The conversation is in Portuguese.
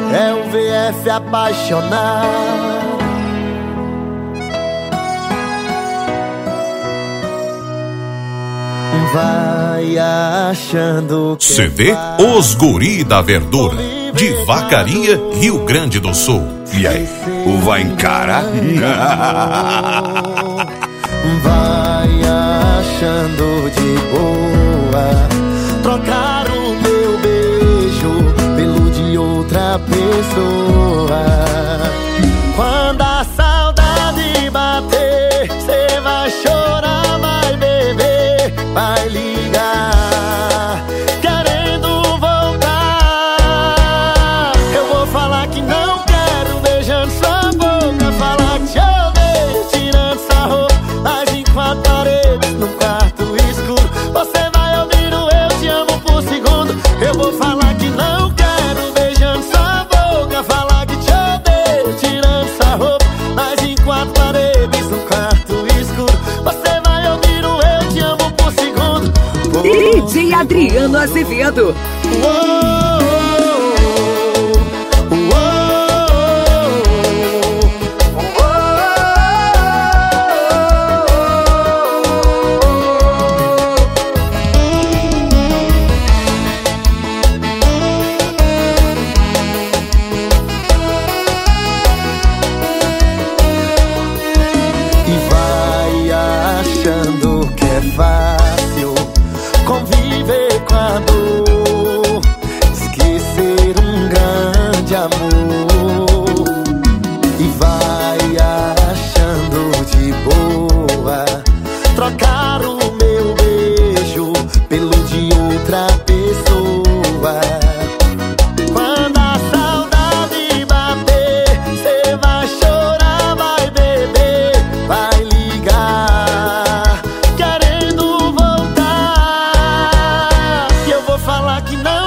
é o VF apaixonado. Vai achando que CD Os Guri da Verdura, de Vacaria, Rio Grande do Sul. E aí, o vai encarar? Vai achando de boa trocar o meu beijo pelo de outra pessoa. Quando a saudade bater, cê vai chorar, vai beber, vai ligar, querendo voltar. Eu vou falar que não quero, beijando sua boca, falar que te odeio, tirando essa roupa, mas em quatro paredes, num quarto escuro, você vai ouvir o eu te amo por segundo. Eu vou falar que não quero, beijando sua boca, falar que te odeio, tirando essa roupa, mas em quatro paredes, num quarto escuro, você vai ouvir o eu te amo por segundo. DJ Adriano Azevedo. E vai achando que é fácil conviver com a dor, esquecer um grande amor. E vai achando de boa trocar o meu beijo pelo de outra pessoa. Quando a saudade bater, cê vai chorar, vai beber, vai ligar, querendo voltar. E eu vou falar que não